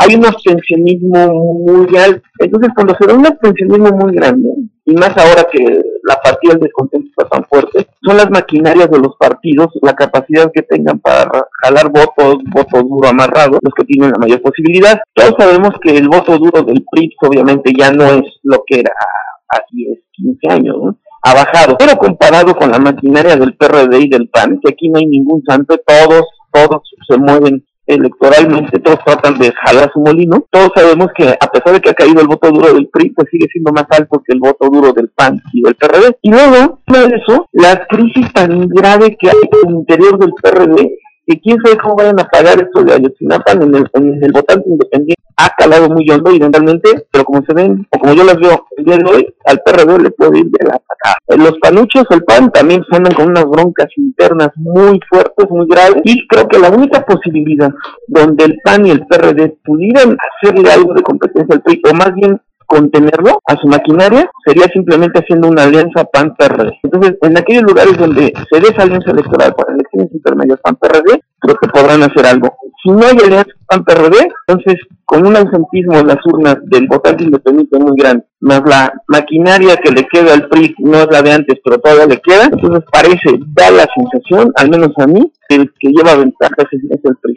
hay un abstencionismo muy alto. Entonces, cuando se da un abstencionismo muy grande, y más ahora que la partida del descontento está tan fuerte, son las maquinarias de los partidos, la capacidad que tengan para jalar votos, voto duro amarrado, los que tienen la mayor posibilidad. Todos sabemos que el voto duro del PRI obviamente ya no es lo que era hace 10, 15 años, ¿no? Ha bajado, pero comparado con la maquinaria del PRD y del PAN, que aquí no hay ningún santo, todos se mueven electoralmente, todos tratan de jalar su molino. Todos sabemos que a pesar de que ha caído el voto duro del PRI, pues sigue siendo más alto que el voto duro del PAN y del PRD. Y luego, fuera de eso, la crisis tan grave que hay en el interior del PRD, que quién sabe cómo vayan a pagar esto de Ayotzinapa en el votante independiente, ha calado muy hondo evidentemente, pero como se ven, o como yo las veo el día de hoy, al PRD le puede ir de la patada. Los panuchos, el PAN, también se andan con unas broncas internas muy fuertes, muy graves, y creo que la única posibilidad donde el PAN y el PRD pudieran hacerle algo de competencia al PRI, o más bien contenerlo a su maquinaria, sería simplemente haciendo una alianza PAN-PRD. Entonces, en aquellos lugares donde se dé esa alianza electoral para elecciones intermedias PAN-PRD, creo que podrán hacer algo. Si no hay alianza PAN-PRD, entonces, con un ausentismo en las urnas del votante independiente muy grande, más la maquinaria que le queda al PRI, no es la de antes, pero todavía le queda, entonces da la sensación, al menos a mí, que el que lleva ventaja es el PRI.